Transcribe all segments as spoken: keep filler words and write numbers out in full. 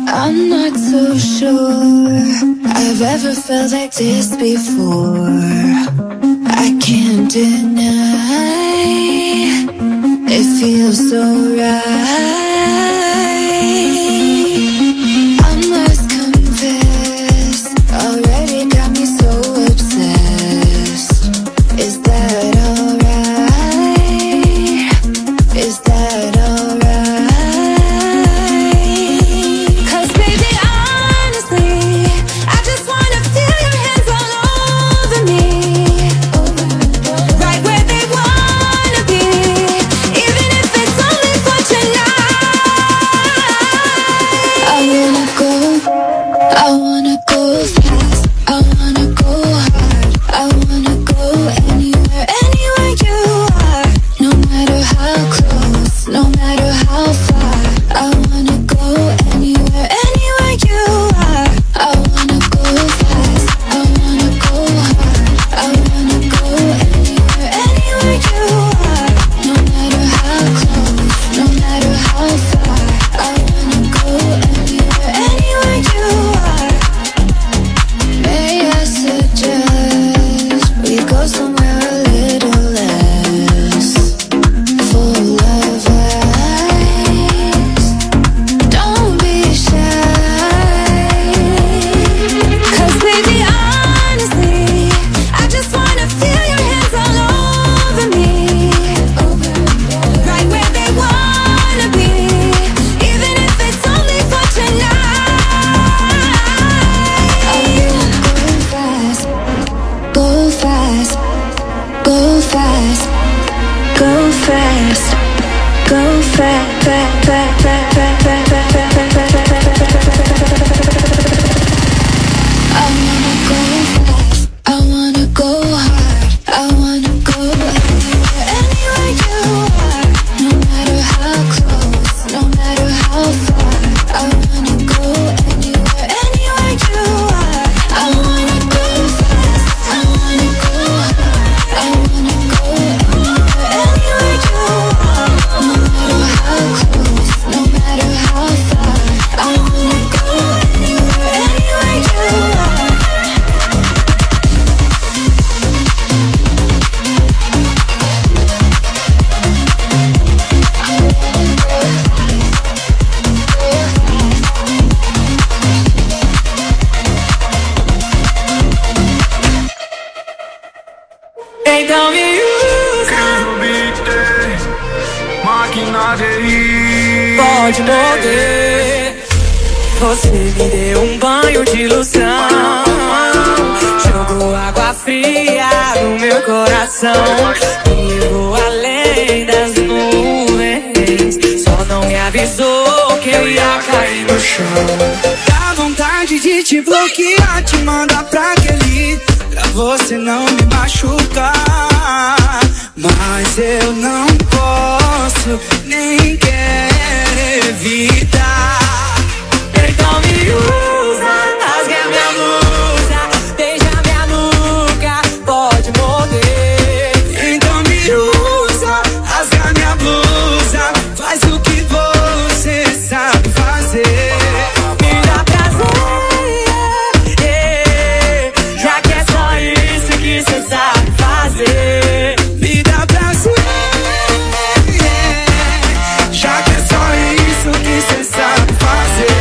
I'm not so sure I've ever felt like this before. I can't deny it feels so right. I must confess, already got me so obsessed. Is that alright? Is that alright? Cause baby, honestly, I just wanna feel your hands all over me, right where they wanna be, even if it's only for tonight. I wanna go, I wanna go fast, I wanna go hard, I wanna go anywhere, anywhere you are. No matter how close, no matter how far, I wanna go anywhere, anywhere you are. I wanna go fast, I wanna go hard, I wanna go anywhere, anywhere you are. No matter how close, no matter how far, I wanna go anywhere, anywhere you are. May I suggest we go somewhere a little less full of ice? Don't be shy, cause baby, honestly, I just wanna feel your hands all over me, right where they wanna be, even if it's only for tonight. I wanna go fast, go fast, go fast, go fast, go fast, fast, fast, fast, fast, fast, fast, fast, fast, fast. I wanna go fast, I wanna go hard, I wanna go anywhere, anywhere you are. No matter how close, no matter how far, I wanna go anywhere, anywhere you are. I wanna go fast, I wanna go hard, I wanna go anywhere, anywhere you are. No matter how close, no matter how far, I wanna go anywhere, anywhere you are. Então me usa, Máquina de rir. pode morder. Você me deu um banho de ilusão, jogou água fria no meu coração, me levou além das nuvens, só não me avisou que eu ia cair no chão. Dá vontade de te bloquear, te mandar pra aquele, pra você não me machucar. Mas eu não posso, nem quero evitar. Então me usa, rasga minha blusa, beija minha nuca, pode morder. Então me usa, rasga minha blusa, faz o que você sabe fazer. Me dá prazer, yeah, já que é só isso que cê sabe fazer. Me dá prazer, já que é só isso que cê sabe fazer.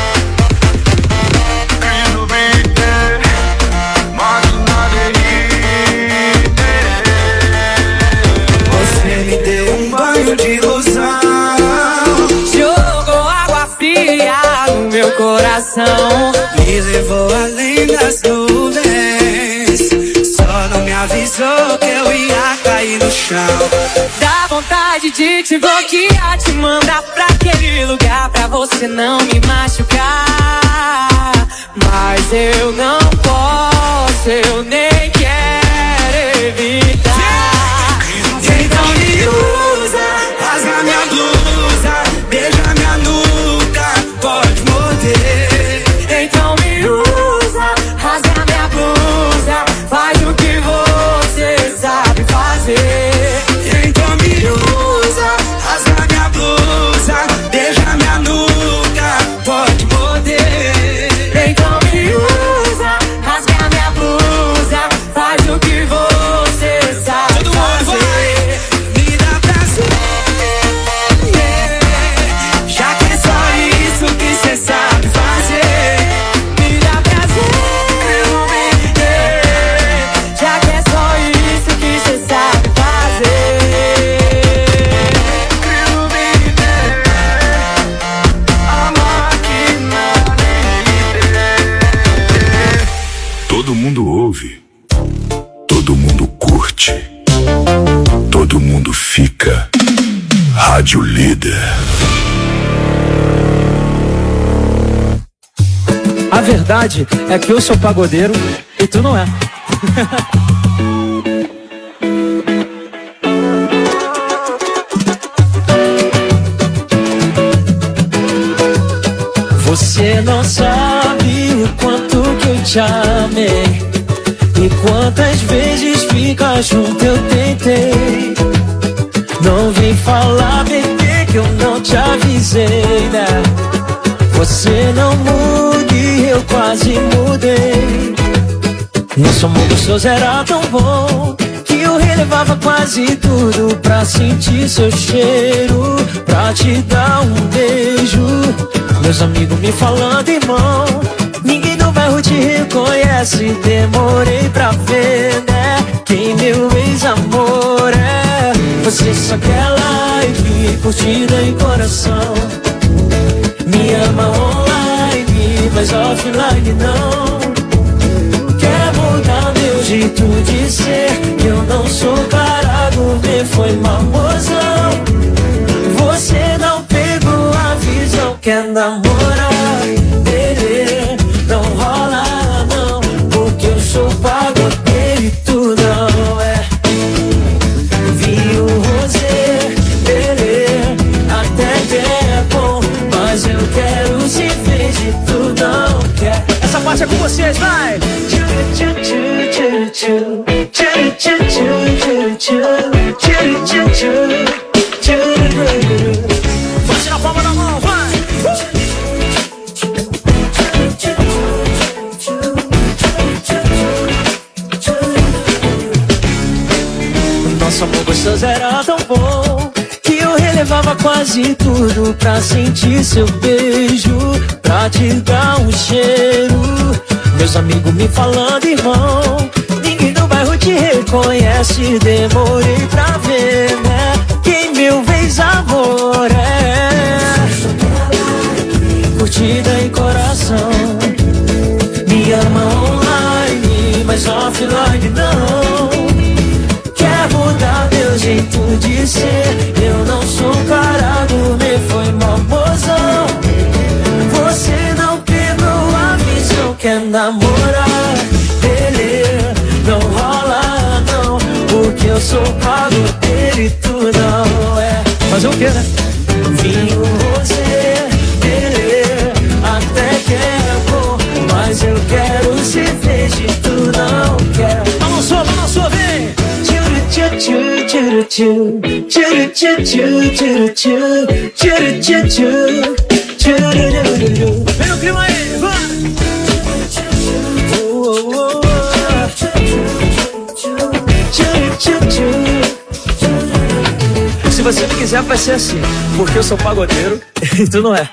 Quero beber. Máquina de rir. Você me deu um banho de ilusão, Jogou água fria no meu coração, me levou além das nuvens, só não me avisou que eu ia cair no chão. dá vontade de te bloquear, te mandar pra aquele lugar, pra você não me machucar. Mas eu não posso, eu nem quero evitar. Então me usa, rasga minha blusa, beija minha nuca, pode morder. Então me usa, rasga minha blusa, faz o que você sabe fazer. Então me usa, rasga minha blusa, beija minha nuca, pode morder. ouve, todo mundo curte, todo mundo fica. Rádio Líder. A verdade é que eu sou pagodeiro e tu não é. Você não sabe o quanto que eu te amei e quantas vezes ficar junto eu tentei. Não vem falar, bebê, que eu não te avisei, né? Você não muda e eu quase mudei. Nosso amor gostoso era tão bom que eu relevava quase tudo pra sentir seu cheiro, pra te dar um beijo. Meus amigos me falando, irmão, ninguém no bairro te reconhece. Demorei pra ver, né, quem meu ex-amor é. Você só quer like, curtida e coração. Me ama online, mas offline não. Quer mudar meu jeito de ser, eu não sou cara gourmet, foi mamozão. Você não pegou a visão, quer namorar, bebê, não rola não, porque eu sou pagodeiro e tu não é. Vinho rosé, bebê, até que é bom, mas eu quero se fez e tu não quer. Essa parte é com vocês, vai! Bate na palma da mão, vai! Nosso amor gostoso era tão bom que eu relevava quase tudo pra sentir seu beijo, pra te dar um cheiro. Meus amigos me falando, irmão, ninguém no bairro te reconhece. Demorei pra ver, né, quem meu ex-amor é. Curtida e coração. Me ama online, mas offline não. Quer mudar meu jeito de ser, eu não sou cara gourmet, foi mamozão. Você não pegou a visão, quer namorar, beleza, não rola não, porque eu sou pagodeiro e tu não é. Fazer o quê, né? Vinho rosé, beleza, até que é bom, mas eu quero se fez e tu não quer. Balançou, balançou, vem! Vem o clima aí, vai! Se você não quiser, vai ser assim, porque eu sou pagodeiro e tu não é.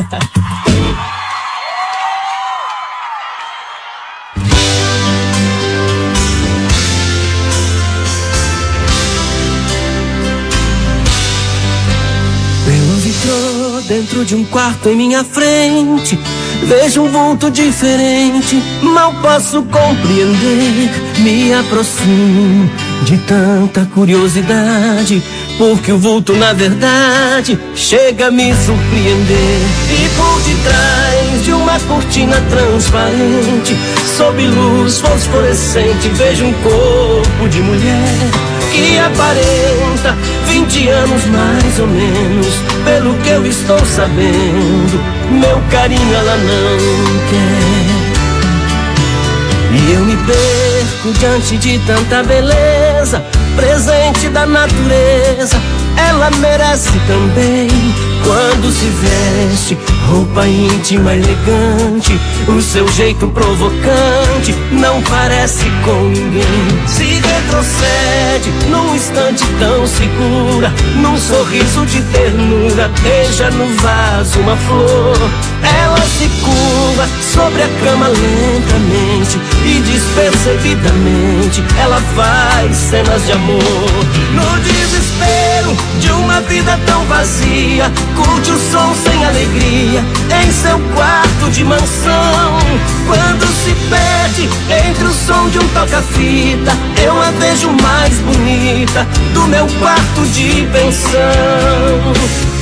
Dentro de um quarto em minha frente, vejo um vulto diferente, mal posso compreender. Me aproximo de tanta curiosidade, porque o vulto na verdade chega a me surpreender. E por detrás de uma cortina transparente, sob luz fosforescente, vejo um corpo de mulher que aparenta vinte anos mais ou menos, pelo que eu estou sabendo. Meu carinho ela não quer. E eu me perco diante de tanta beleza, presente da natureza. Ela merece também, quando se veste roupa íntima elegante. O seu jeito provocante não parece com ninguém. Se retrocede num instante tão segura, num sorriso de ternura, beija no vaso uma flor. Ela se curva sobre a cama lentamente e despercebidamente ela faz cenas de amor. No desespero de uma vida tão vazia, curte o som sem alegria em seu quarto de mansão. Quando se perde entre o som de um toca-fita, eu a vejo mais bonita do meu quarto de pensão.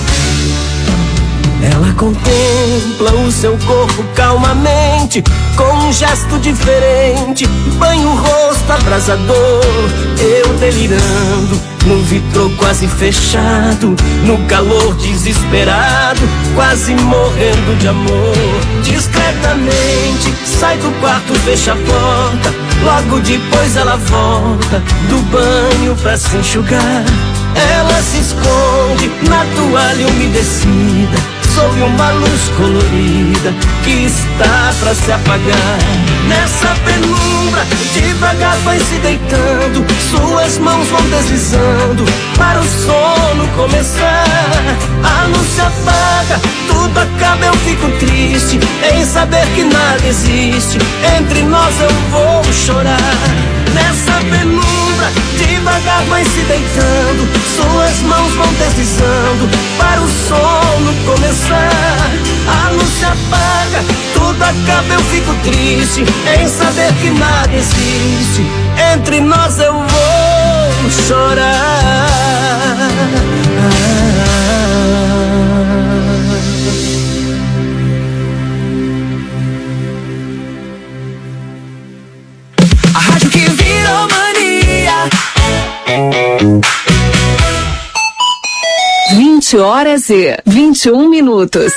Ela contempla o seu corpo calmamente, com um gesto diferente, banha o rosto abrasador. Eu delirando, no vitrô quase fechado, no calor desesperado, quase morrendo de amor. Discretamente sai do quarto, fecha a porta, logo depois ela volta do banho pra se enxugar. Ela se esconde na toalha umedecida, sob uma luz colorida que está pra se apagar. Nessa penumbra, devagar vai se deitando, suas mãos vão deslizando para o sono começar. A luz se apaga, tudo acaba, eu fico triste em saber que nada existe. Entre nós eu vou chorar. Nessa penumbra, devagar vai se deitando, suas mãos vão deslizando para o sono começar. A luz se apaga, tudo acaba, eu fico triste em saber que nada existe. Entre nós eu vou chorar. A rádio que virou mania. vinte horas e vinte e um minutos.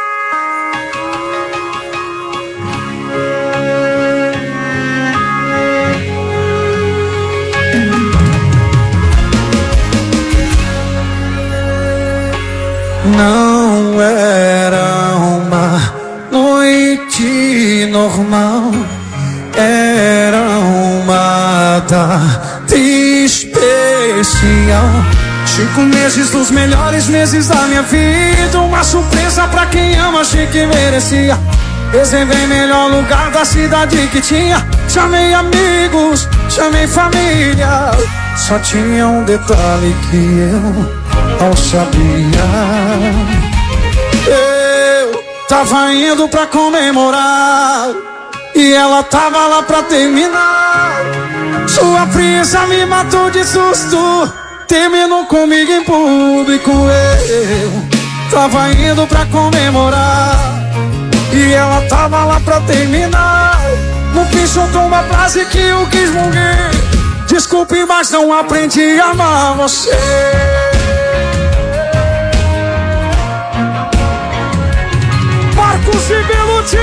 Não era uma noite normal, era uma data especial. Cinco meses dos melhores meses da minha vida, uma surpresa pra quem ama, achei que merecia. Reservei melhor lugar da cidade que tinha. Chamei amigos, chamei família. Só tinha um detalhe que eu não sabia. Eu tava indo pra comemorar e ela tava lá pra terminar. Sua frieza me matou de susto, terminou comigo em público. Eu tava indo pra comemorar e ela tava lá pra terminar. No fim soltou uma frase que eu quis morrer: desculpe, mas não aprendi a amar você. Marcos e Belucci.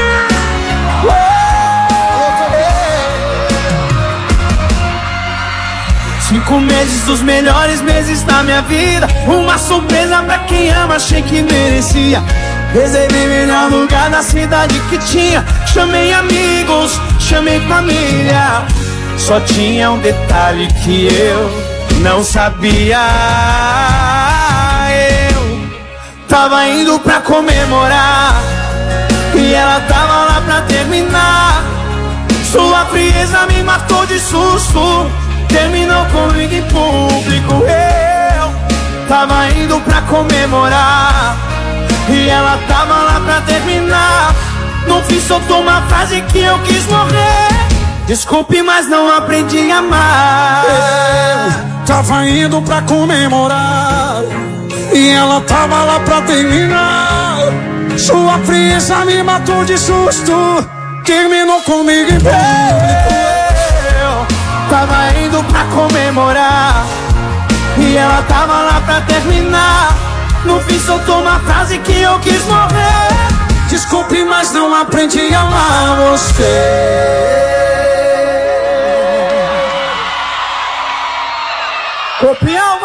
Cinco meses dos melhores meses da minha vida, uma surpresa pra quem ama, achei que merecia. Reservei melhor lugar na cidade que tinha. Chamei amigos, chamei família. Só tinha um detalhe que eu não sabia. Eu tava indo pra comemorar e ela tava lá pra terminar. Sua frieza me matou de susto, terminou comigo em público. Eu tava indo pra comemorar e ela tava lá pra terminar. No fim soltou uma frase que eu quis morrer: desculpe, mas não aprendi a amar. Eu tava indo pra comemorar e ela tava lá pra terminar. Sua frieza me matou de susto, terminou comigo em público. Eu tava indo pra comemorar e ela tava lá pra terminar. No fim soltou uma frase que eu quis morrer: desculpe, mas não aprendi a amar você. Copião,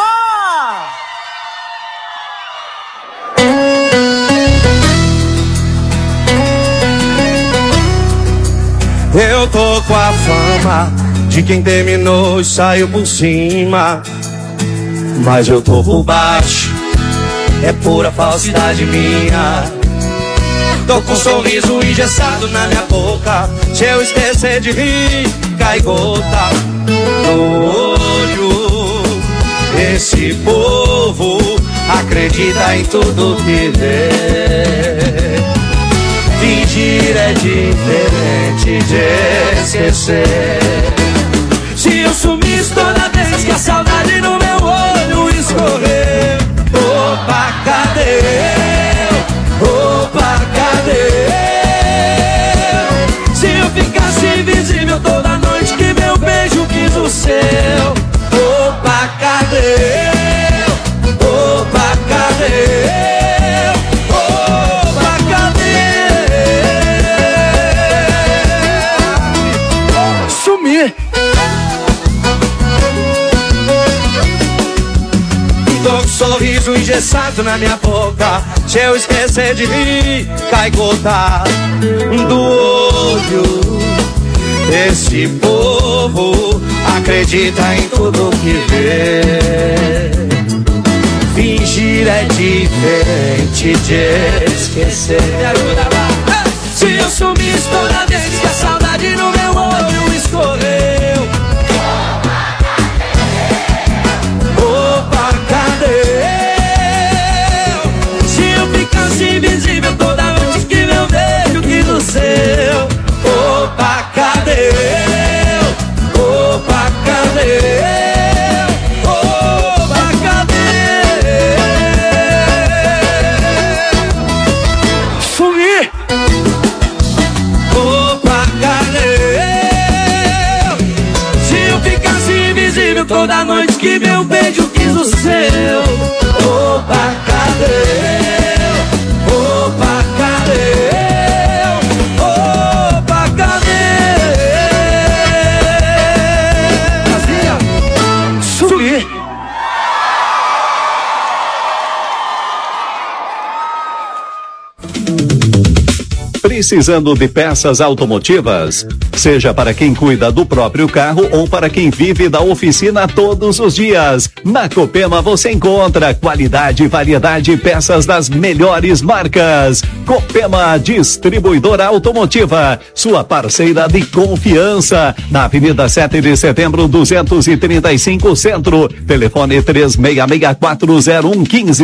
eu tô com a fama de quem terminou e saiu por cima, mas eu tô por baixo, é pura falsidade minha. Tô com um sorriso engessado na minha boca, se eu esquecer de rir, cai gota no olho. Esse povo acredita em tudo que vê. Finge Fingir é diferente de esquecer. Se eu sumisse toda vez que a saudade no meu olho escorreu, opa, cadê eu? Opa, cadê eu? Se eu ficasse invisível toda noite que meu beijo quis o seu, opa, cadê eu? Opa, cadê eu? Opa, cadê? Sumir. Tô com um sorriso engessado na minha boca. Se eu esquecer de rir, cai gota do olho. Esse povo acredita em tudo que vê. Fingir é diferente de esquecer. Me ajuda lá. Se eu sumisse toda vez que a saudade no meu olho escorreu, opa, cadê eu? Se eu ficasse invisível toda vez que meu beijo quis o seu, opa, cadê eu? Opa, cadê eu? Opa, cadê eu? Sumir. Opa, cadê eu? Se eu ficasse invisível toda noite que meu beijo quis o seu, opa, cadê eu? Opa, cadê eu? Opa, cadê? Fazia sumir. Precisando de peças automotivas? Seja para quem cuida do próprio carro ou para quem vive da oficina todos os dias. Na Copema você encontra qualidade e variedade de peças das melhores marcas. Copema Distribuidora Automotiva, sua parceira de confiança. Na Avenida sete de Setembro, duzentos e trinta e cinco, Centro. Telefone três seis seis quatro zero um um cinco.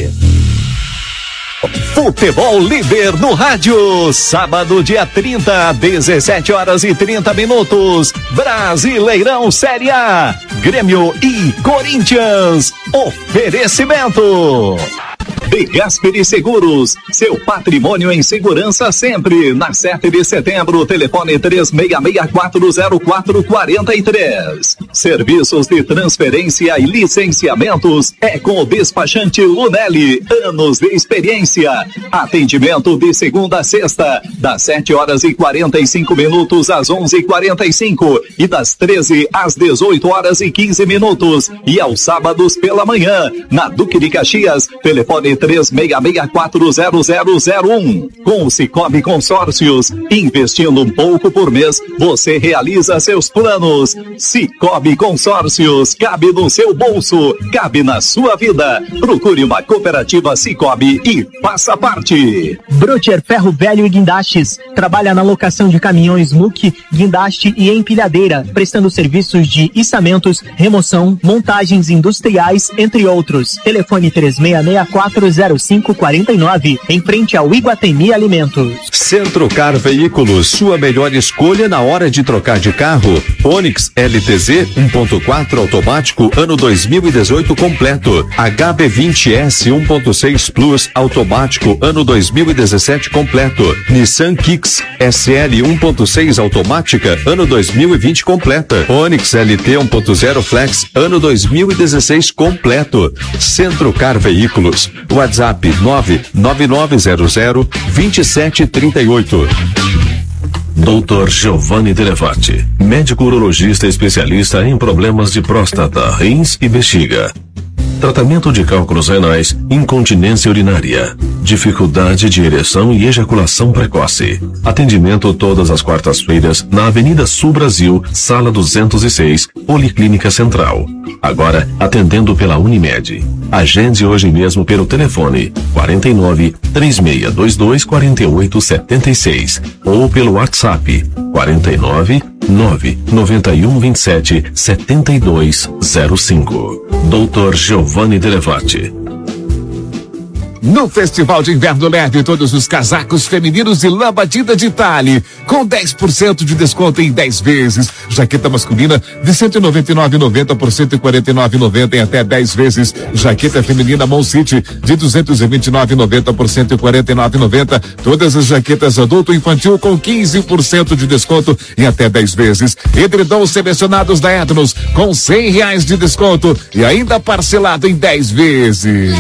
Futebol Líder no rádio, sábado dia trinta, dezessete horas e trinta minutos, Brasileirão Série A, Grêmio e Corinthians, oferecimento de Gasperi Seguros, seu patrimônio em segurança sempre. Na sete de setembro, telefone três seis seis quatro zero quatro quatro três. Serviços de transferência e licenciamentos é com o despachante Lunelli, anos de experiência. Atendimento de segunda a sexta, das sete horas e quarenta e cinco minutos às onze e quarenta e cinco e das treze às dezoito horas e quinze minutos e aos sábados pela manhã. Na Duque de Caxias, telefone três seis seis quatro zero zero zero um. Com o Cicobi Consórcios, investindo um pouco por mês, você realiza seus planos. Cicobi Consórcios, cabe no seu bolso, cabe na sua vida. Procure uma cooperativa Cicobi e faça parte. Brocher Ferro Velho e Guindastes trabalha na locação de caminhões muque, guindaste e empilhadeira, prestando serviços de içamentos, remoção, montagens industriais, entre outros. Telefone três seis seis quatro zero cinco quatro nove, em frente ao Iguatemi Alimentos. Centrocar Veículos, sua melhor escolha na hora de trocar de carro. Onix L T Z um ponto quatro automático ano dois mil e dezoito completo. H B vinte S um ponto seis Plus automático ano dois mil e dezessete completo. Nissan Kicks S L um ponto seis automática ano dois mil e vinte completa. Onix L T um ponto zero Flex ano dois mil e dezesseis completo. Centrocar Veículos, WhatsApp nove nove nove zero zero dois sete três oito. doutor Giovanni Delevati, médico urologista especialista em problemas de próstata, rins e bexiga. Tratamento de cálculos renais, incontinência urinária, dificuldade de ereção e ejaculação precoce. Atendimento todas as quartas-feiras na Avenida Sul Brasil, Sala duzentos e seis, Policlínica Central. Agora atendendo pela Unimed. Agende hoje mesmo pelo telefone quarenta e nove, três seis dois dois, quatro oito sete seis ou pelo WhatsApp quarenta e nove, nove nove um vinte e sete, setenta e dois zero cinco. doutor Giovanni Delevati. No Festival de Inverno leve todos os casacos femininos e lã batida de Tale, com dez por cento de desconto em dez vezes. Jaqueta masculina de cento e noventa e nove reais e noventa centavos por cento e quarenta e nove reais e noventa centavos em até dez vezes. Jaqueta feminina Mon City de duzentos e vinte e nove reais e noventa centavos por cento e quarenta e nove reais e noventa centavos. Todas as jaquetas adulto e infantil com quinze por cento de desconto em até dez vezes. Edredons selecionados da Etnos com cem reais de desconto e ainda parcelado em dez vezes.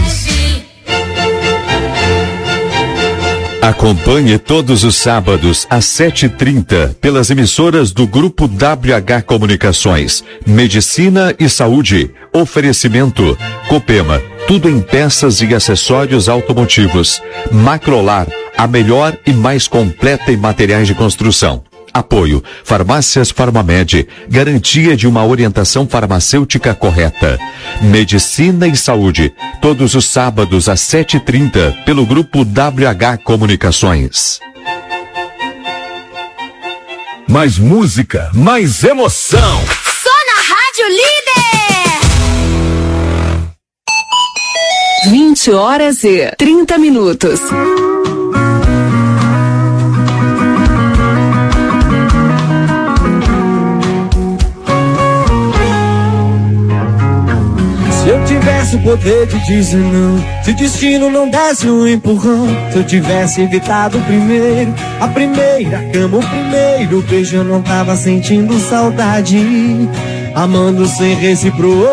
Acompanhe todos os sábados às sete e trinta pelas emissoras do Grupo W H Comunicações, Medicina e Saúde. Oferecimento Copema, tudo em peças e acessórios automotivos. Macrolar, a melhor e mais completa em materiais de construção. Apoio Farmácias Farmamed, garantia de uma orientação farmacêutica correta. Medicina e Saúde, todos os sábados às sete e trinta pelo Grupo W H Comunicações. Mais música, mais emoção. Só na Rádio Líder. vinte horas e trinta minutos. Se eu tivesse o poder de dizer não, se o destino não desse um empurrão, se eu tivesse evitado o primeiro, a primeira cama, o primeiro beijo, eu não tava sentindo saudade, amando sem reciprocidade.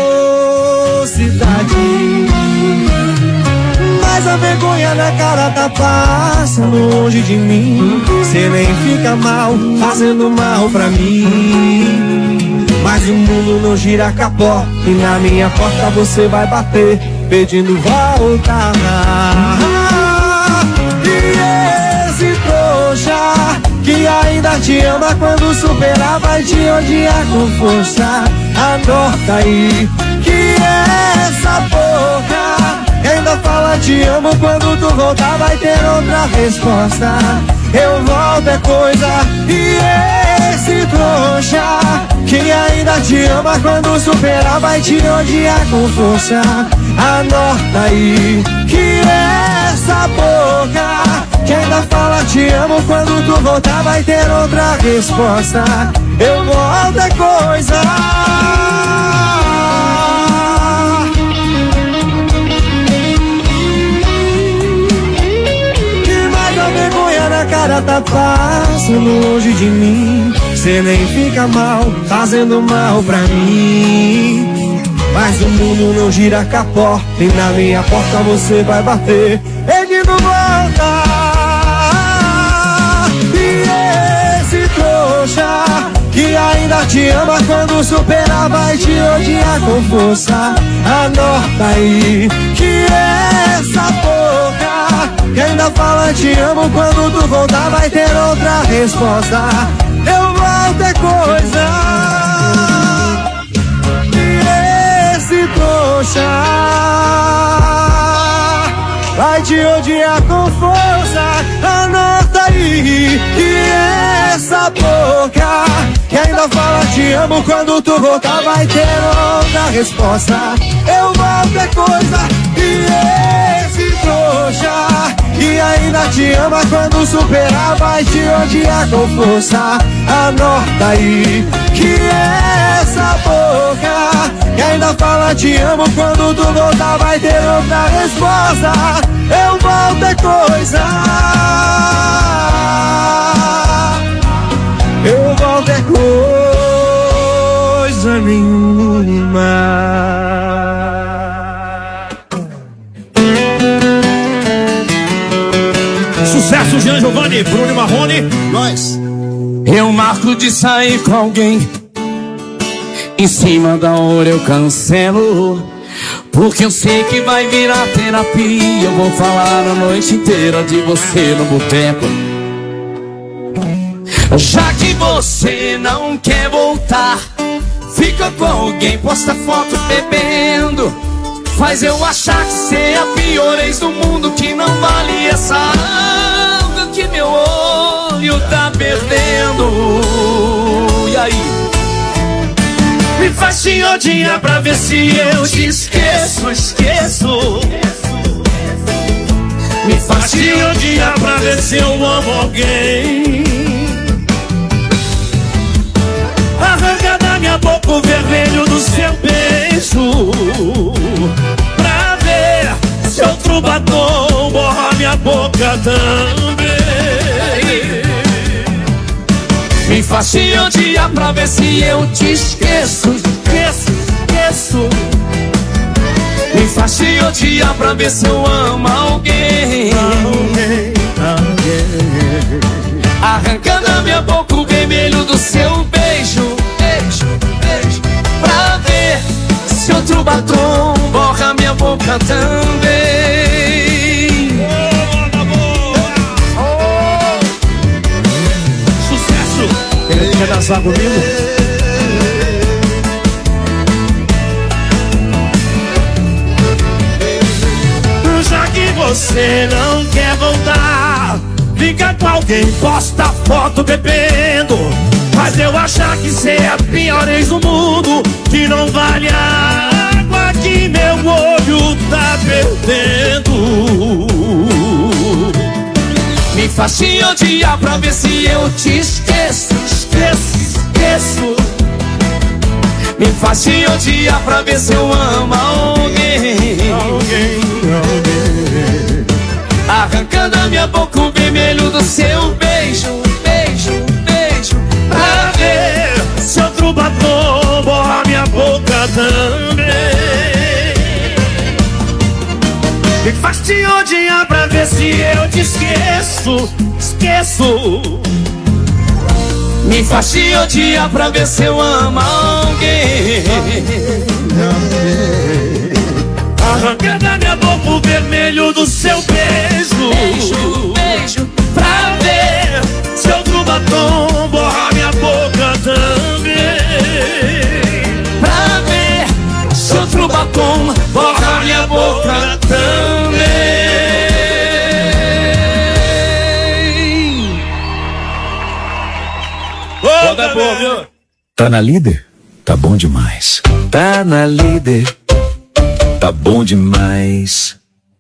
Mas a vergonha na cara tá passando longe de mim, cê nem fica mal, fazendo mal pra mim. Mas o mundo não gira capó e na minha porta você vai bater, pedindo volta. E esse trouxa que ainda te ama, quando superar vai te odiar com força. Anota aí que essa boca que ainda fala te amo, quando tu voltar vai ter outra resposta. Eu volto é coisa. E esse trouxa que ainda te ama, quando superar vai te odiar com força. Anota aí que essa boca que ainda fala te amo, quando tu voltar vai ter outra resposta. Eu volto é coisa. A cara tá passando longe de mim, cê nem fica mal, fazendo mal pra mim. Mas o mundo não gira capó e na minha porta você vai bater, pedindo volta. E esse trouxa que ainda te ama, quando superar vai te odiar com força. Anota aí que essa boca que ainda fala te amo, quando tu voltar vai ter outra resposta. Eu volto é coisa. E esse trouxa vai te odiar com força. Anota aí que essa boca que ainda fala te amo, quando tu voltar vai ter outra resposta. Eu volto é coisa. E esse trouxa que ainda te ama, quando superar vai te odiar com força. Anota aí que essa boca que ainda fala te amo, quando tu voltar vai ter outra resposta. Eu volto é coisa. Eu volto é coisa nenhuma. Sucesso, Jean Giovanni, Bruno Marrone. Nós. Eu marco de sair com alguém, em cima da hora eu cancelo, porque eu sei que vai virar terapia. Eu vou falar a noite inteira de você no boteco. Já que você não quer voltar, fica com alguém, posta foto bebendo, faz eu achar que cê é a pior ex do mundo, que não vale essa água que meu olho tá perdendo. E aí? Me faz te odiar pra ver se eu te esqueço, esqueço. Me faz te odiar pra ver se eu amo alguém. Arranca da minha boca o vermelho do seu beijo, pra ver se outro batom borra minha boca também. Me faz te odiar pra ver se eu te esqueço, esqueço, esqueço. Me faz te odiar pra ver se eu amo alguém. Alguém, alguém. Arranca da minha boca o vermelho do seu beijo, beijo, beijo, pra ver se outro batom borra minha boca também. Oh, sucesso! Ele quer dançar comigo? Já que você não quer voltar, fica com alguém, posta foto bebendo, mas eu achar que cê é a pior ex do mundo, que não vale a água que meu olho tá perdendo. Me faz te odiar pra ver se eu te esqueço, esqueço, esqueço. Me faz te odiar pra ver se eu amo alguém, alguém, alguém. Arranca da minha boca o vermelho do seu beijo, beijo, beijo, pra ver se outro batom borra minha boca também. Me faz te odiar pra ver se eu te esqueço, esqueço. Me faz te odiar pra ver se eu amo alguém. Arranca da minha boca o vermelho do seu beijo, beijo, beijo, pra ver se outro batom borra minha boca também. Pra ver se outro batom borra minha boca também. Toda boa, viu? Tá na líder? Tá bom demais. Tá na líder. Tá bom demais.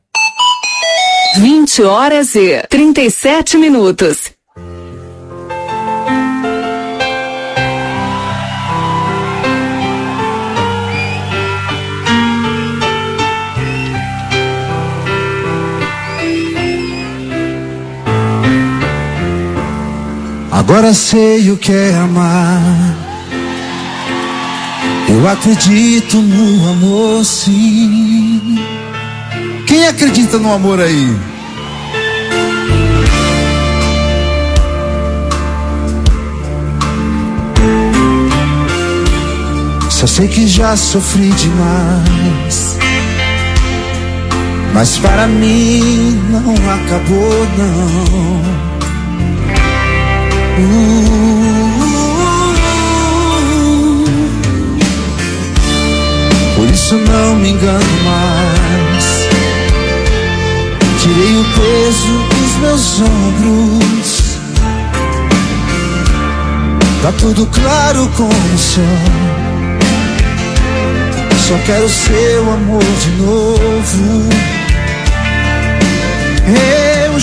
vinte horas e trinta e sete minutos. Agora sei o que é amar. Eu acredito no amor, sim. Quem acredita no amor aí? Só sei que já sofri demais, mas para mim não acabou, não. uh, Por isso não me engano mais. Tirei o peso dos meus ombros. Tá tudo claro como o céu. Só quero seu amor de novo. Eu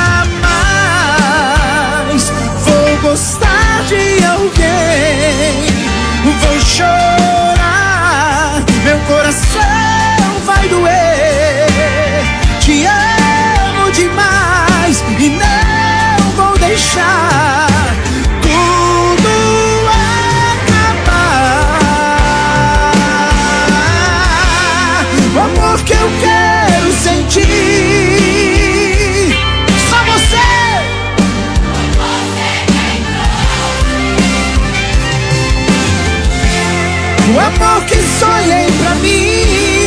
jamais vou gostar de alguém. Vou chorar, meu coração vai doer. Te amo demais e não vou deixar tudo acabar. O amor que eu quero sentir, só você. O amor que sonhei pra mim,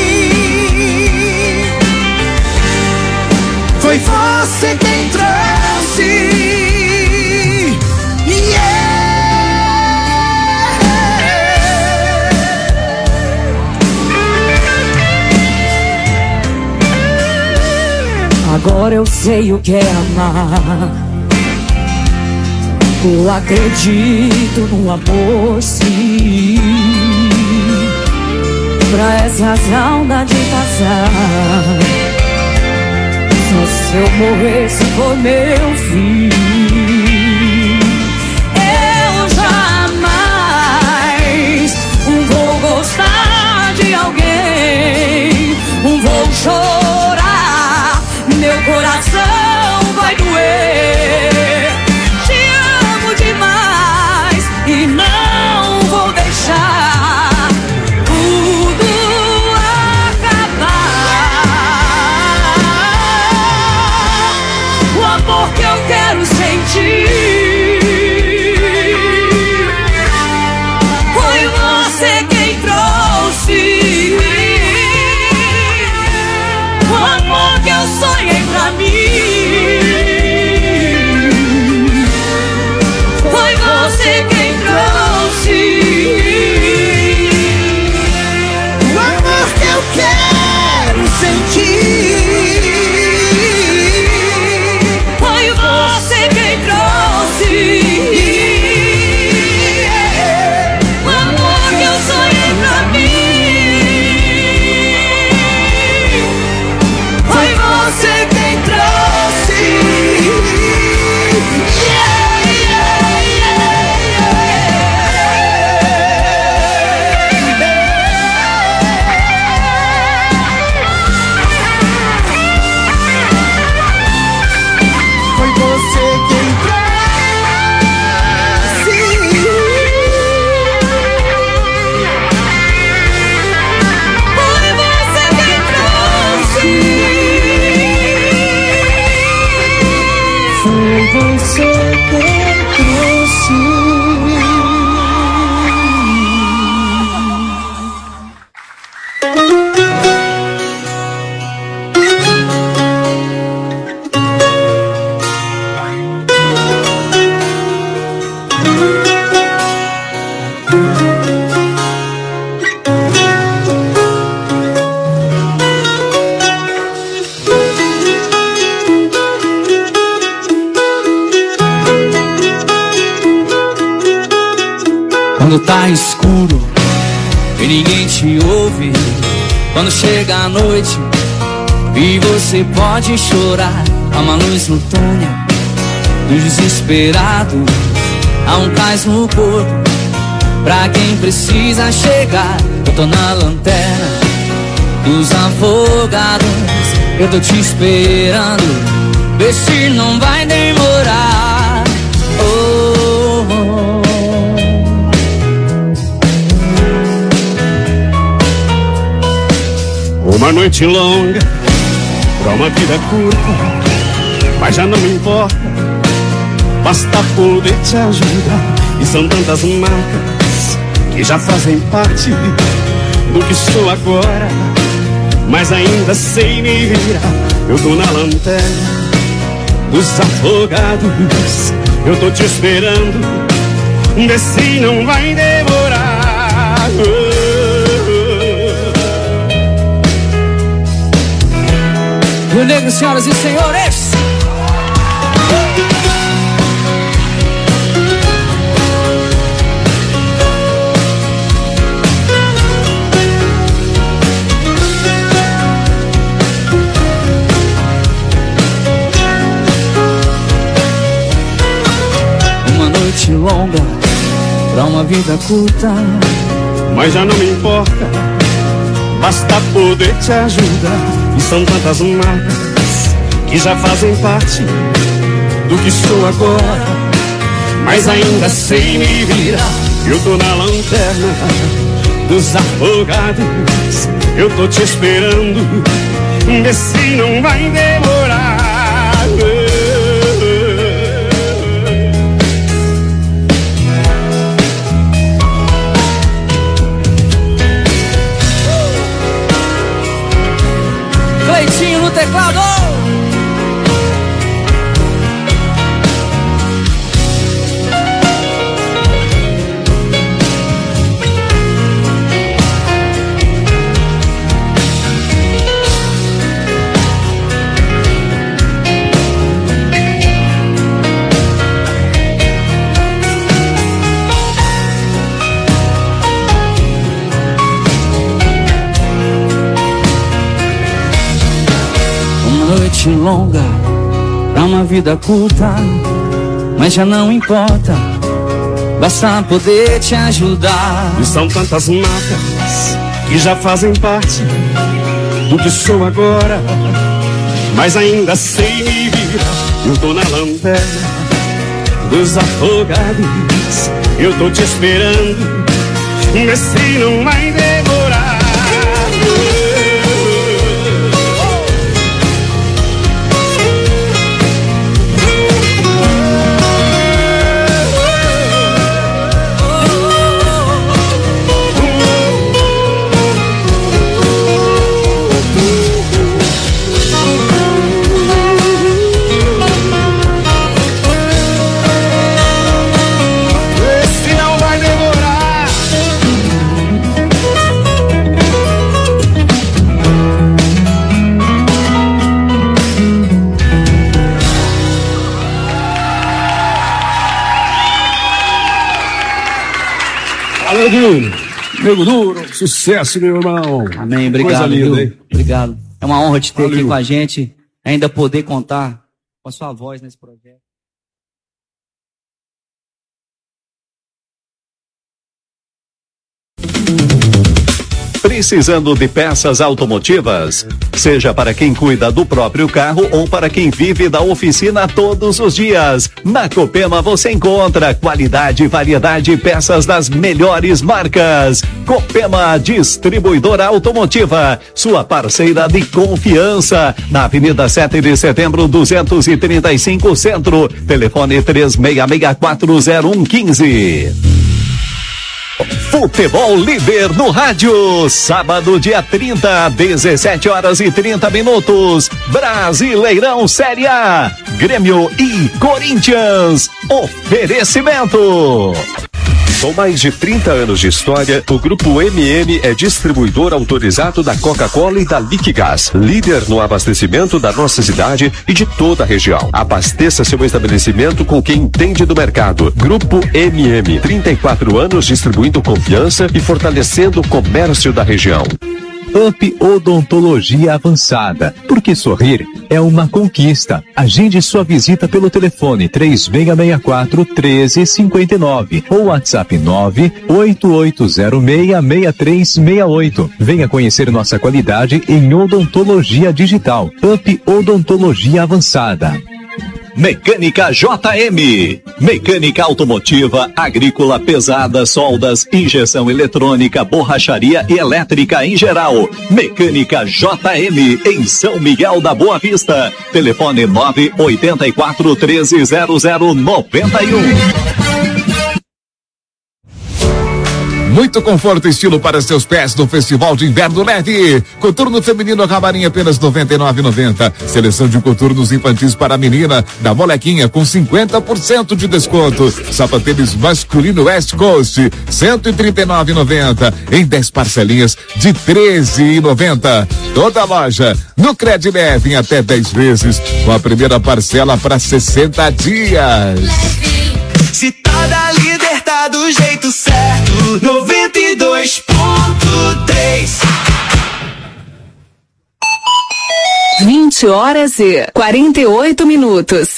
foi você quem trouxe. Yeah. Agora eu sei o que é amar. Eu acredito no amor, sim. Pra essa saudade passar, só se eu morresse por meu fim. Eu jamais vou gostar de alguém, vou chorar, meu coração vai doer. Te amo demais e não vou deixar tudo acabar. O amor que eu quero sentir foi você quem trouxe. O amor que eu sonhei pra mim foi você quem trouxe. O amor que eu quero sentir foi você quem trouxe. O amor que eu sonhei pra mim foi você quem trouxe. Yeah, yeah, Foi você quem trouxe. foi você quem trouxe. Foi você quem trouxe. Quando tá escuro e ninguém te ouve, quando chega a noite e você pode chorar, há uma luz no túnel dos desesperados, há um cais no corpo pra quem precisa chegar. Eu tô na lanterna dos afogados, eu tô te esperando, vê se não vai demorar. Oh, oh. Uma noite longa pra uma vida curta, mas já não me importa, basta poder te ajudar. E são tantas marcas que já fazem parte do que sou agora, mas ainda sei me virar. Eu tô na lanterna dos afogados, eu tô te esperando, vê se não vai demorar. Rio Negro, senhoras e senhores. Uma noite longa pra uma vida curta, mas já não me importa, basta poder te ajudar. E são tantas marcas que já fazem parte do que sou agora, mas ainda sei me virar. Eu tô na lanterna dos afogados, eu tô te esperando, vê se não vai demorar. Cleitinho no teclado. Longa uma vida curta, mas já não importa, basta poder te ajudar. E são tantas marcas que já fazem parte do que sou agora, mas ainda sem me virar. Eu tô na lanterna dos afogados, eu tô te esperando, mas se não vai demorar. Nego Duro, sucesso, meu irmão. Amém, obrigado. Coisa linda, hein? Obrigado. É uma honra te ter Valeu. aqui com a gente, ainda poder contar com a sua voz nesse projeto. Precisando de peças automotivas? Seja para quem cuida do próprio carro ou para quem vive da oficina todos os dias. Na Copema você encontra qualidade, variedade e peças das melhores marcas. Copema Distribuidora Automotiva, sua parceira de confiança. Na Avenida sete de Setembro, duzentos e trinta e cinco, Centro. Telefone três seis seis quatro zero um um cinco. Futebol Líder no rádio, sábado dia trinta, dezessete horas e trinta minutos, Brasileirão Série A, Grêmio e Corinthians, oferecimento. Com mais de trinta anos de história, o Grupo M M é distribuidor autorizado da Coca-Cola e da Liquigás, líder no abastecimento da nossa cidade e de toda a região. Abasteça seu estabelecimento com quem entende do mercado. Grupo M M, trinta e quatro anos distribuindo confiança e fortalecendo o comércio da região. Up Odontologia Avançada, porque sorrir é uma conquista. Agende sua visita pelo telefone três seis seis quatro, um três cinco nove ou WhatsApp nove oito oito zero seis, seis três seis oito. Venha conhecer nossa qualidade em odontologia digital. Up Odontologia Avançada. Mecânica J M, mecânica automotiva, agrícola pesada, soldas, injeção eletrônica, borracharia e elétrica em geral. Mecânica J M em São Miguel da Boa Vista. Telefone nove oito quatro, um três zero zero nove um. Muito conforto e estilo para seus pés no Festival de Inverno Leve. Coturno feminino acabar em apenas noventa e nove reais e noventa centavos. Seleção de coturnos infantis para a menina da Molequinha com cinquenta por cento de desconto. Sapatênis masculino West Coast, cento e trinta e nove reais e noventa centavos em dez parcelinhas de treze reais e noventa centavos. Toda a loja no Cred Leve em até dez vezes, com a primeira parcela para sessenta dias. Se toda líder tá do jeito certo, noventa e dois ponto três. vinte horas e quarenta e oito minutos.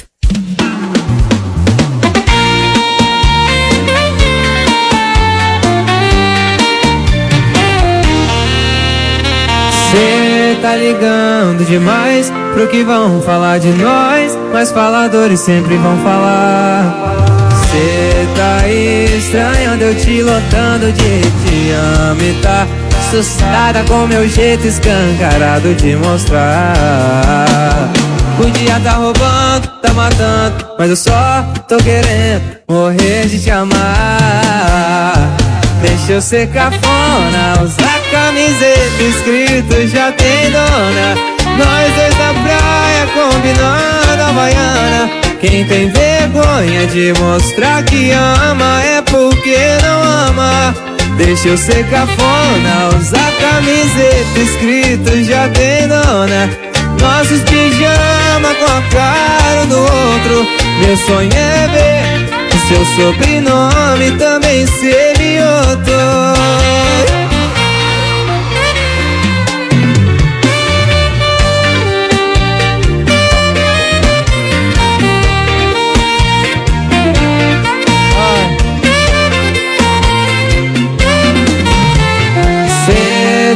Cê tá ligando demais pro que vão falar de nós, mas faladores sempre vão falar. Cê tá estranhando eu te lotando de te amo e tá assustada com meu jeito escancarado de mostrar. O dia tá roubando, tá matando, mas eu só tô querendo morrer de te amar. Deixa eu ser cafona, usar camiseta escrito já tem dona. Nós dois na praia combinando a Havaiana. Quem tem vergonha de mostrar que ama é porque não ama. Deixa eu ser cafona, usar camiseta escrito já tem dona. Nossos pijama com a cara do outro. Meu sonho é ver o seu sobrenome também ser mioto.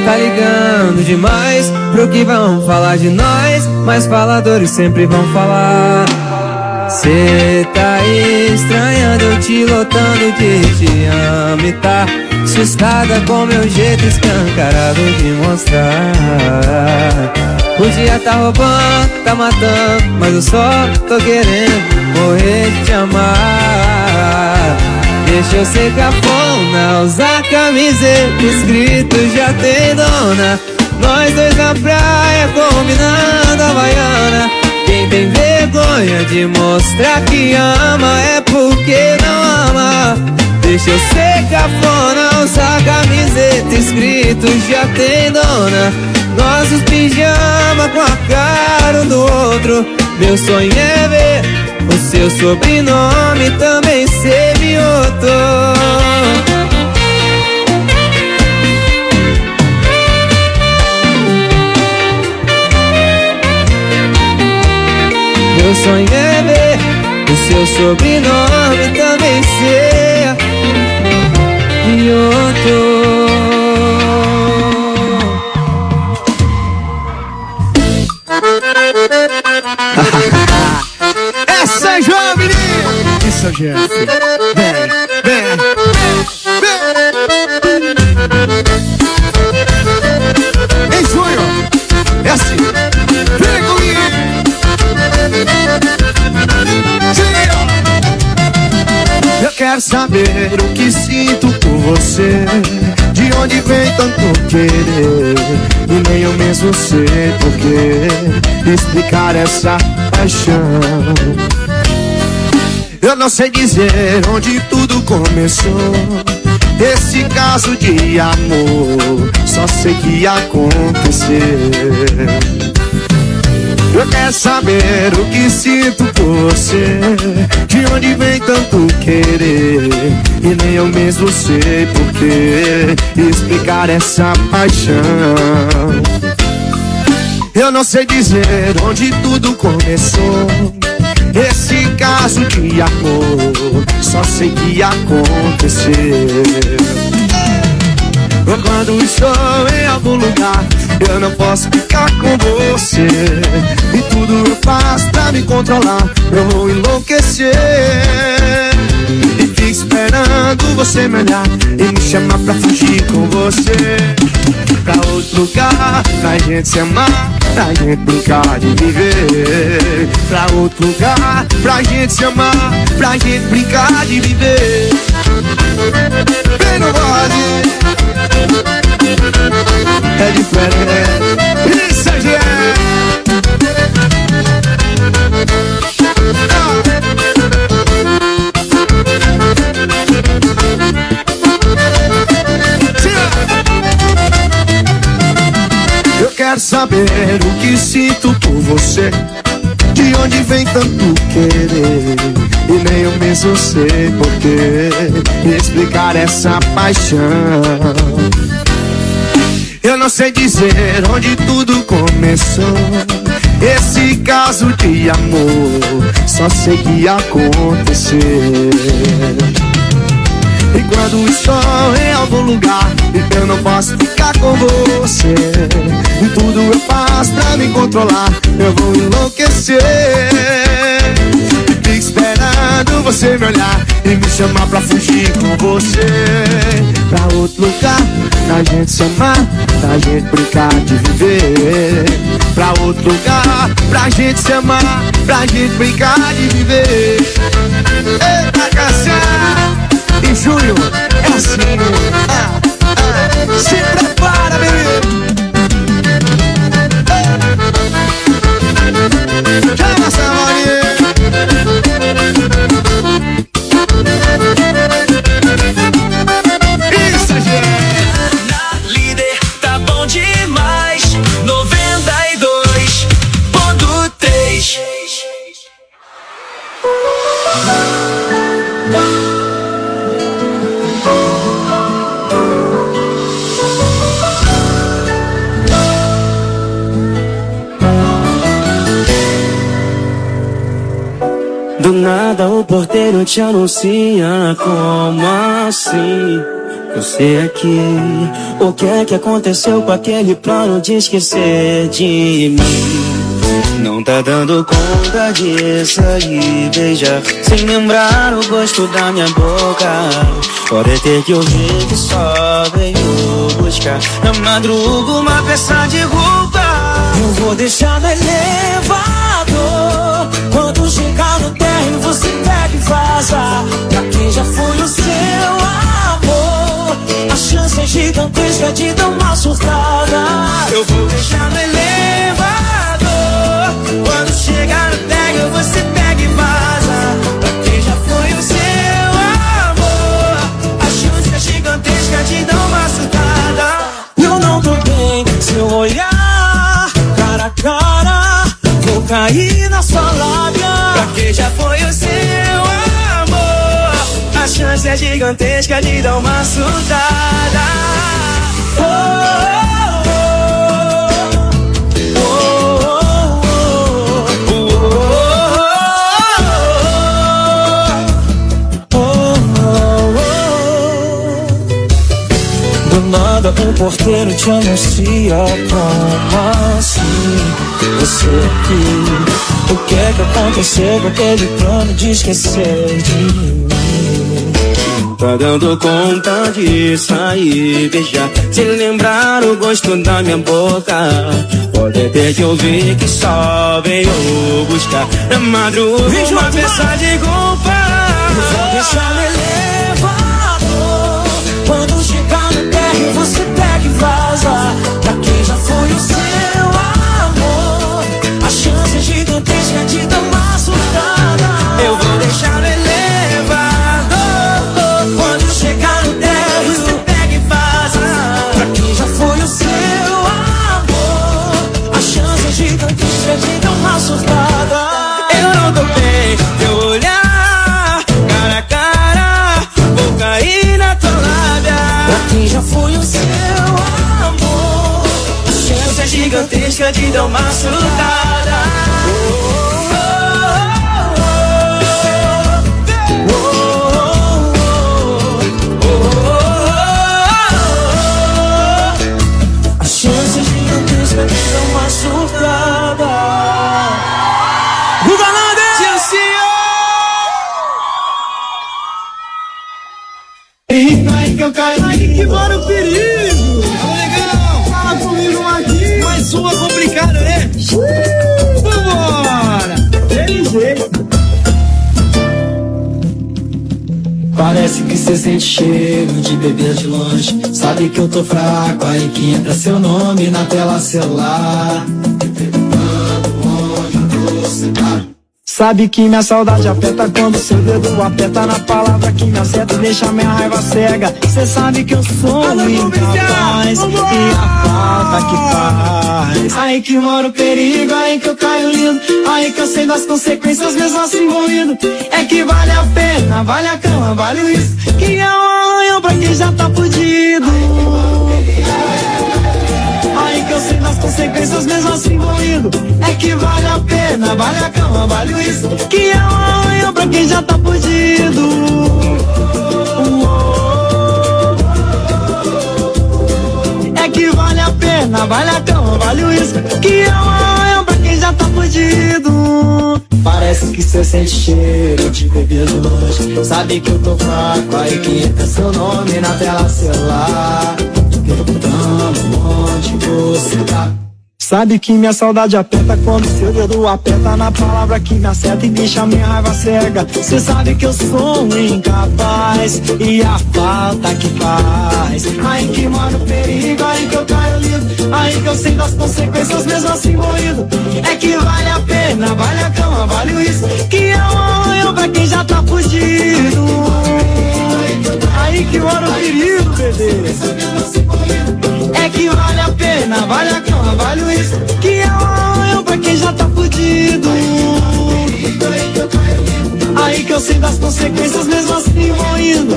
Tá ligando demais pro que vão falar de nós, mas faladores sempre vão falar. Cê tá estranhando, eu te lotando de te amo e tá assustada com meu jeito escancarado de mostrar. O dia tá roubando, tá matando, mas eu só tô querendo morrer de te amar. Deixa eu ser cafona, usar camiseta escrito já tem dona. Nós dois na praia combinando a Havaiana. Quem tem vergonha de mostrar que ama é porque não ama. Deixa eu ser cafona, usar camiseta escrito já tem dona. Nossos pijama com a cara um do outro. Meu sonho é ver o seu sobrenome também ser Mioto. Meu sonho é ver o seu sobrenome também ser Mioto. Essa é jovem! Isso é Jeff. Vem, vem, vem. Em junho, é assim. Vem comigo. Eu quero saber o que sinto por você, de onde vem tanto querer, e nem eu mesmo sei porquê explicar essa paixão. Eu não sei dizer onde tudo começou, esse caso de amor, só sei que aconteceu. Eu quero saber o que sinto por você, de onde vem tanto querer, e nem eu mesmo sei porquê explicar essa paixão. Eu não sei dizer onde tudo começou, esse caso de amor, só sei que aconteceu. Quando estou em algum lugar, eu não posso ficar com você, e tudo eu faço pra me controlar, eu vou enlouquecer. E fico esperando você me olhar e me chamar pra fugir com você, pra outro lugar, pra gente se amar, pra gente brincar de viver. Pra outro lugar, pra gente se amar, pra gente brincar de viver. Vem no bode, é diferente. Isso é gente. Eu quero saber o que sinto por você, de onde vem tanto querer, e nem eu mesmo sei porquê explicar essa paixão. Eu não sei dizer onde tudo começou, esse caso de amor, só sei que aconteceu. E quando estou em algum lugar, eu não posso ficar com você, e tudo eu faço pra me controlar, eu vou enlouquecer. E fico esperando você me olhar e me chamar pra fugir com você, pra outro lugar, pra gente se amar, pra gente brincar de viver. Pra outro lugar, pra gente se amar, pra gente brincar de viver. Eita, Cassiano! Em junho é assim. Ah, ah, se prepara, bebê. Chama essa Maria. Isso, gente. Na líder tá bom demais. noventa e dois ponto três. Do nada o porteiro te anuncia, como assim? eu sei aqui o que é que aconteceu com aquele plano de esquecer de mim. Não tá dando conta de sair, beijar sem lembrar o gosto da minha boca. Pode ter que ouvir que só veio buscar na madruga uma peça de roupa. Eu vou deixar no elevador, quando chegar no térreo você pega e vaza. Pra quem já foi o seu amor, a chance é gigantesca de dar uma surtada. Eu vou deixar no elevador, quando chegar no térreo você pega e vaza. Pra quem já foi o seu amor, a chance é gigantesca de dar uma surtada. Eu não tô bem se eu olhar cara a cara, vou cair na sua lábia. Pra quem já foi o seu amor, a chance é gigantesca de dar uma surtada. Oh, um porteiro te anuncia como assim você aqui. O que é que aconteceu com aquele plano de esquecer de mim? Tá dando conta de sair, beijar sem lembrar o gosto da minha boca. Pode ter que ouvir que só veio buscar na madruga uma peça de culpa. Eu vou deixar no elevador, quando chegar no térreo você pega e vaza. Pra quem já foi o seu amor, a chance é gigantesca de dar uma surtada. Eu vou deixar no elevador, quando chegar no térreo você pega e vaza. Pra quem já foi o seu amor, a chance é gigantesca de dar uma surtada. Eu não tô bem de eu olhar cara a cara, vou cair na tua lábia. Pra quem já foi o seu amor, a chance é gigantesca de dar uma surtada. Oh, oh, oh, oh, oh, oh. A chance é gigantesca de dar uma surtada. Guga Lander! Aí que eu caio, aí que mora o perigo. Legal, fala comigo aqui. Mais uma complicada, né? Uh, vambora, tem jeito. Parece que cê sente cheiro de beber de longe. Sabe que eu tô fraco, aí que entra seu nome na tela celular. Sabe que minha saudade aperta quando seu dedo aperta na palavra que me acerta e deixa minha raiva cega. Cê sabe que eu sou incapaz e a falta que faz. Aí que mora o perigo, aí que eu caio lindo, aí que eu sei das consequências mesmo assim envolvido. É que vale a pena, vale a cama, vale o isso, que é um arranhão pra quem já tá fudido. Aí que eu sei das consequências mesmo assim envolvido. É que vale a pena, vale a cama, vale o isso, que é um arranhão pra quem já tá fudido. É que vale a pena, vale a cama, vale o isso, que é um arranhão pra quem já tá fudido. Parece que cê sente cheiro de beber de longe. Sabe que eu tô fraco, aí que entra seu nome na tela celular. Perguntando onde você tá. Sabe que minha saudade aperta quando seu dedo aperta na palavra que me acerta e deixa minha raiva cega. Cê sabe que eu sou incapaz e a falta que faz. Aí que mora o perigo, aí que eu caio lindo, aí que eu sei das consequências mesmo assim morrido. É que vale a pena, vale a cama, vale o isso, que é um arranhão pra quem já tá fugido. Aí que mora o perigo, bebê. É que vale a pena, vale a cama, vale o isso, que é um arranhão pra quem já tá fudido. Aí que eu sei das consequências mesmo assim vou indo.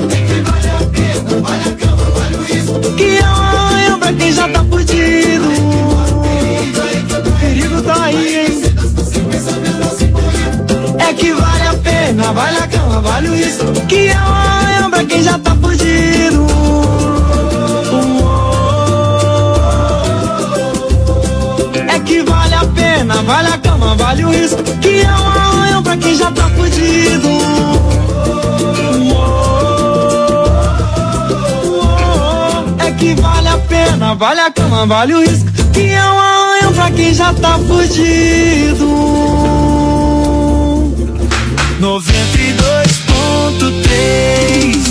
Que é um arranhão pra quem já tá fudido. O perigo tá aí, hein? É que vale a pena, vale a cama, vale o isso, que é um arranhão pra quem já tá fudido. vale o risco, que é um arranhão pra quem já tá fudido. É que vale a pena, vale a cama, vale o risco, que é um arranhão pra quem já tá fudido. noventa e dois ponto três.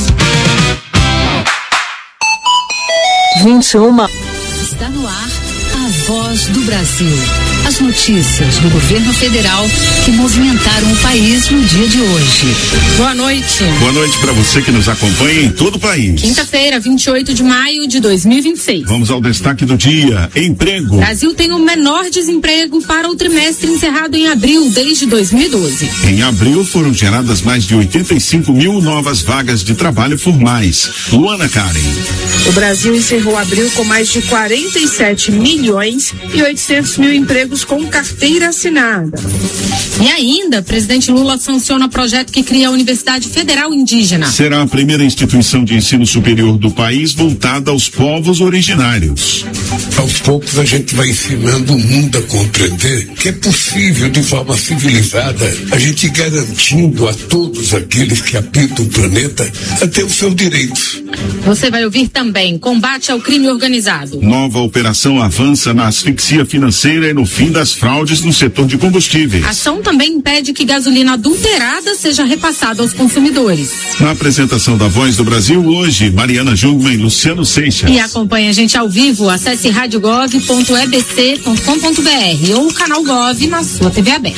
vinte e uma. Está no ar a Voz do Brasil. As notícias do governo federal que movimentaram o país no dia de hoje. Boa noite. Boa noite para você que nos acompanha em todo o país. Quinta-feira, vinte e oito de maio de dois mil e vinte e seis. Vamos ao destaque do dia. Emprego. Brasil tem o menor desemprego para o trimestre encerrado em abril desde dois mil e doze. Em abril foram geradas mais de oitenta e cinco mil novas vagas de trabalho formais. Luana Karen. O Brasil encerrou abril com mais de quarenta e sete milhões e oitocentos mil empregos com carteira assinada. E ainda, presidente Lula sanciona projeto que cria a Universidade Federal Indígena. Será a primeira instituição de ensino superior do país voltada aos povos originários. Aos poucos a gente vai ensinando o mundo a compreender que é possível, de forma civilizada, a gente garantindo a todos aqueles que habitam o planeta a ter os seus direitos. Você vai ouvir também combate ao crime organizado. Nova operação avança na asfixia financeira e no fim das fraudes no setor de combustíveis. A ação também impede que gasolina adulterada seja repassada aos consumidores. Na apresentação da Voz do Brasil hoje, Mariana Jungmann e Luciano Seixas. E acompanha a gente ao vivo, acesse rádio gov ponto e b c ponto com ponto b r ou o canal Gov na sua T V aberta.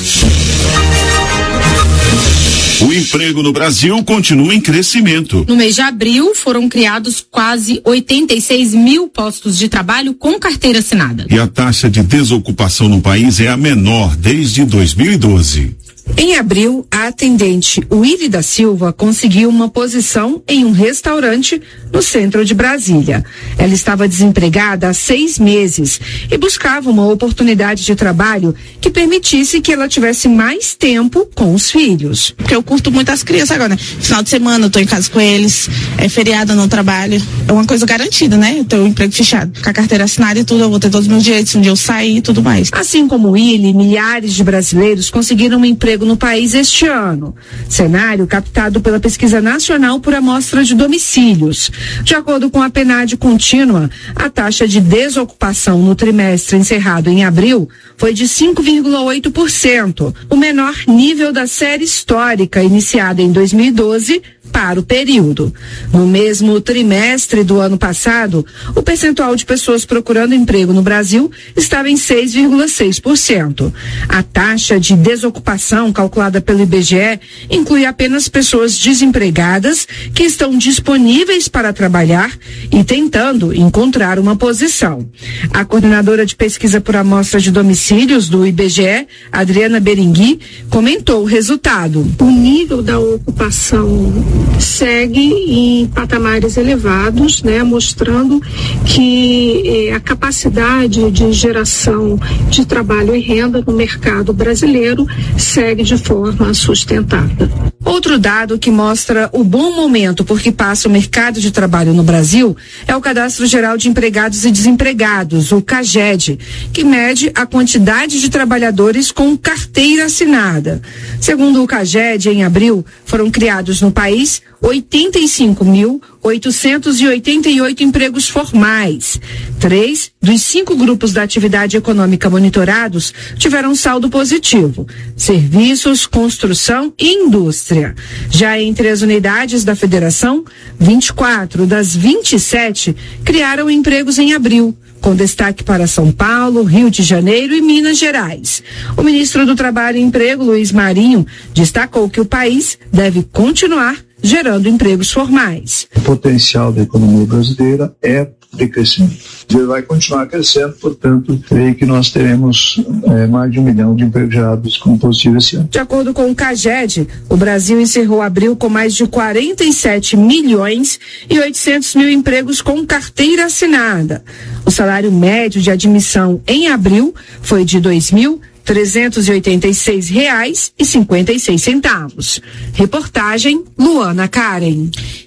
O emprego no Brasil continua em crescimento. No mês de abril, foram criados quase oitenta e seis mil postos de trabalho com carteira assinada. E a taxa de desocupação no país é a menor desde dois mil e doze. Em abril, a atendente Willy da Silva conseguiu uma posição em um restaurante no centro de Brasília. Ela estava desempregada há seis meses e buscava uma oportunidade de trabalho que permitisse que ela tivesse mais tempo com os filhos. Porque eu curto muito as crianças agora, né? Final de semana eu tô em casa com eles, é feriado, eu não trabalho. É uma coisa garantida, né? Eu tenho um emprego fechado. Com a carteira assinada e tudo, eu vou ter todos os meus direitos, um dia eu sair e tudo mais. Assim como Willy, milhares de brasileiros conseguiram um emprego no país este ano. Cenário captado pela Pesquisa Nacional por Amostra de Domicílios. De acordo com a PNAD contínua, a taxa de desocupação no trimestre encerrado em abril foi de cinco vírgula oito por cento, o menor nível da série histórica iniciada em dois mil e doze para o período. No mesmo trimestre do ano passado, o percentual de pessoas procurando emprego no Brasil estava em seis vírgula seis por cento. A taxa de desocupação calculada pelo I B G E inclui apenas pessoas desempregadas que estão disponíveis para trabalhar e tentando encontrar uma posição. A coordenadora de pesquisa por amostra de domicílios do I B G E, Adriana Berengui, comentou o resultado. O nível da ocupação segue em patamares elevados, né, mostrando que eh, a capacidade de geração de trabalho e renda no mercado brasileiro segue de forma sustentada. Outro dado que mostra o bom momento por que passa o mercado de trabalho no Brasil é o Cadastro Geral de Empregados e Desempregados, o CAGED, que mede a quantidade de trabalhadores com carteira assinada. Segundo o CAGED, em abril, foram criados no país oitenta e cinco mil oitocentos e oitenta e oito empregos formais. Três dos cinco grupos da atividade econômica monitorados tiveram saldo positivo: serviços, construção e indústria. Já entre as unidades da federação, vinte e quatro das vinte e sete criaram empregos em abril, com destaque para São Paulo, Rio de Janeiro e Minas Gerais. O ministro do Trabalho e Emprego, Luiz Marinho, destacou que o país deve continuar gerando empregos formais. O potencial da economia brasileira é de crescimento. Ele vai continuar crescendo, portanto, creio que nós teremos é, mais de um milhão de empregos gerados como possível esse ano. De acordo com o CAGED, o Brasil encerrou abril com mais de quarenta e sete milhões e oitocentos mil empregos com carteira assinada. O salário médio de admissão em abril foi de dois mil trezentos e oitenta e seis reais e cinquenta e seis centavos. Reportagem Luana Karen.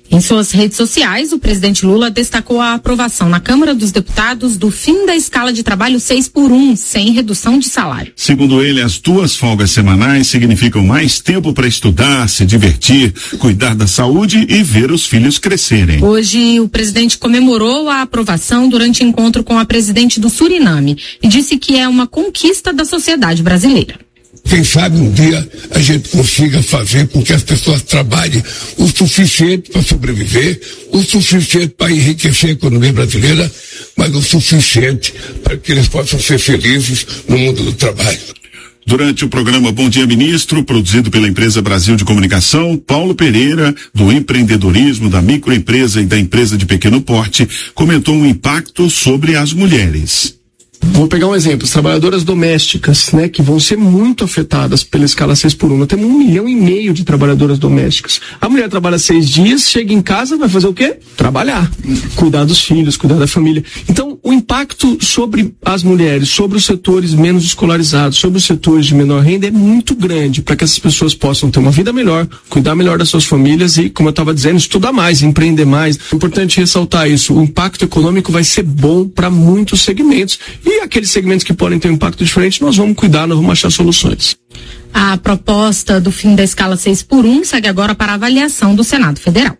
Em suas redes sociais, o presidente Lula destacou a aprovação na Câmara dos Deputados do fim da escala de trabalho seis por um, sem redução de salário. Segundo ele, as duas folgas semanais significam mais tempo para estudar, se divertir, cuidar da saúde e ver os filhos crescerem. Hoje, o presidente comemorou a aprovação durante encontro com a presidente do Suriname e disse que é uma conquista da sociedade brasileira. Quem sabe um dia a gente consiga fazer com que as pessoas trabalhem o suficiente para sobreviver, o suficiente para enriquecer a economia brasileira, mas o suficiente para que eles possam ser felizes no mundo do trabalho. Durante o programa Bom Dia Ministro, produzido pela Empresa Brasil de Comunicação, Paulo Pereira, do empreendedorismo, da microempresa e da empresa de pequeno porte, comentou o impacto sobre as mulheres. Vou pegar um exemplo, as trabalhadoras domésticas, né, que vão ser muito afetadas pela escala seis por um. Nós temos um milhão e meio de trabalhadoras domésticas. A mulher trabalha seis dias, chega em casa, vai fazer o quê? Trabalhar, cuidar dos filhos, cuidar da família. Então, o impacto sobre as mulheres, sobre os setores menos escolarizados, sobre os setores de menor renda é muito grande para que essas pessoas possam ter uma vida melhor, cuidar melhor das suas famílias e, como eu estava dizendo, estudar mais, empreender mais. É importante ressaltar isso. O impacto econômico vai ser bom para muitos segmentos. E aqueles segmentos que podem ter um impacto diferente, nós vamos cuidar, nós vamos achar soluções. A proposta do fim da escala seis por um segue agora para avaliação do Senado Federal.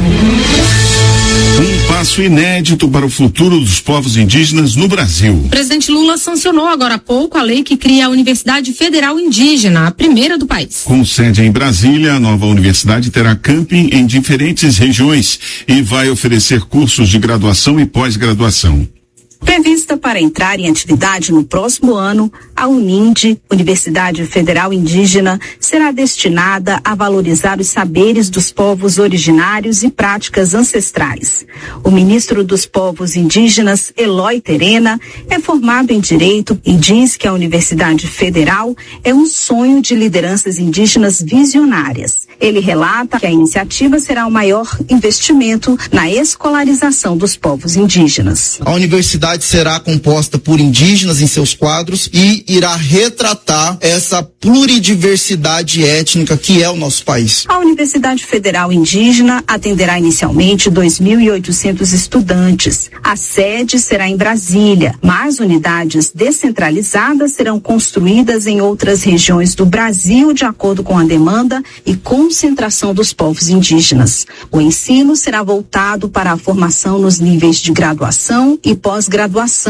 Um passo inédito para o futuro dos povos indígenas no Brasil. O presidente Lula sancionou agora há pouco a lei que cria a Universidade Federal Indígena, a primeira do país. Com sede em Brasília, a nova universidade terá camping em diferentes regiões e vai oferecer cursos de graduação e pós-graduação. Prevista para entrar em atividade no próximo ano, a UNINDE, Universidade Federal Indígena, será destinada a valorizar os saberes dos povos originários e práticas ancestrais. O ministro dos Povos Indígenas, Eloy Terena, é formado em Direito e diz que a Universidade Federal é um sonho de lideranças indígenas visionárias. Ele relata que a iniciativa será o maior investimento na escolarização dos povos indígenas. A universidade será composta por indígenas em seus quadros e irá retratar essa pluridiversidade étnica que é o nosso país. A Universidade Federal Indígena atenderá inicialmente dois mil e oitocentos estudantes. A sede será em Brasília, mas unidades descentralizadas serão construídas em outras regiões do Brasil de acordo com a demanda e concentração dos povos indígenas. O ensino será voltado para a formação nos níveis de graduação e pós-graduação.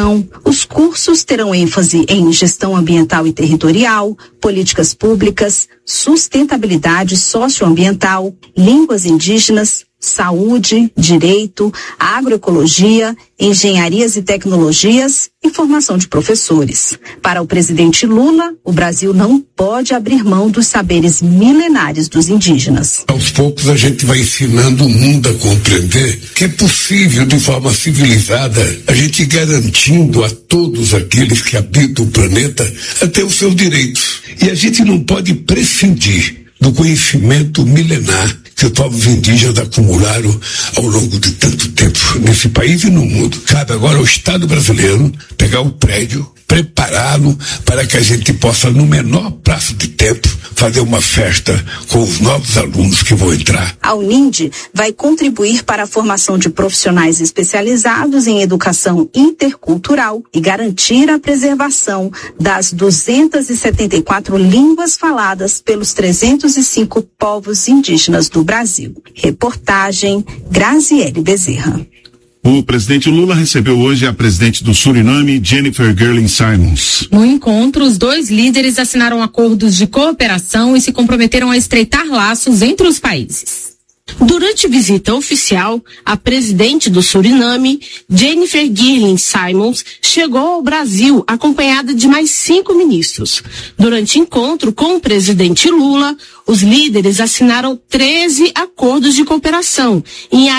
Os cursos terão ênfase em gestão ambiental e territorial, políticas públicas, sustentabilidade socioambiental, línguas indígenas, saúde, direito, agroecologia, engenharias e tecnologias e formação de professores. Para o presidente Lula, o Brasil não pode abrir mão dos saberes milenares dos indígenas. Aos poucos a gente vai ensinando o mundo a compreender que é possível, de forma civilizada, a gente garantindo a todos aqueles que habitam o planeta até os seus direitos. E a gente não pode prescindir do conhecimento milenar que os povos indígenas acumularam ao longo de tanto tempo nesse país e no mundo. Cabe agora ao Estado brasileiro pegar o prédio, prepará-lo para que a gente possa, no menor prazo de tempo, fazer uma festa com os novos alunos que vão entrar. A UNINDE vai contribuir para a formação de profissionais especializados em educação intercultural e garantir a preservação das duzentas e setenta e quatro línguas faladas pelos trezentos e cinco povos indígenas do Brasil. Reportagem Graziele Bezerra. O presidente Lula recebeu hoje a presidente do Suriname, Jennifer Gerling Simons. No encontro, os dois líderes assinaram acordos de cooperação e se comprometeram a estreitar laços entre os países. Durante visita oficial, a presidente do Suriname, Jennifer Gerling Simons, chegou ao Brasil acompanhada de mais cinco ministros. Durante encontro com o presidente Lula, os líderes assinaram treze acordos de cooperação em